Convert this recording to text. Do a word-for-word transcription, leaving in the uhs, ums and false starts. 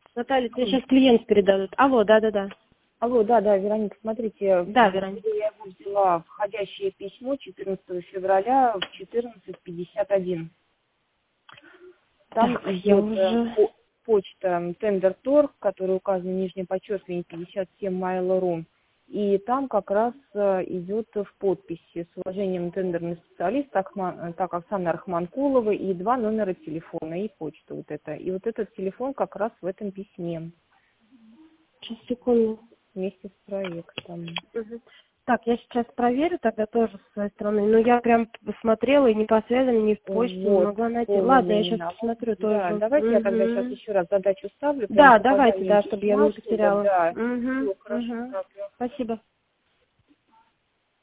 Наталья, тебе сейчас клиент передадут. Алло, да-да-да. Алло, да, да, Вероника, смотрите, Да, Вероника. я его взяла входящее письмо четырнадцатого февраля в четырнадцать пятьдесят один. Там Так, я идет уже... по- почта Тендер.Торг, которая указана в нижнем подчеркивании пятьдесят семь Mail.ru. И там как раз э, идет в подписи с уважением тендерный специалист, Акма- так, Оксана Рахманкулова, и два номера телефона, и почта вот это. И вот этот телефон как раз в этом письме Сейчас, секунду. вместе с проектом. Мгм. Так, я сейчас проверю тогда тоже с своей стороны. Но я прям посмотрела и ни по связям, ни в почте не Вот, могла найти. Ладно, я вспомнили сейчас меня. посмотрю Да, тоже. давайте я тогда сейчас Мгм. еще раз задачу ставлю, прямо Да, с давайте, указанием да, чтобы я письма, не чтобы, потеряла. да, Угу, все хорошо угу. ставлю. Спасибо.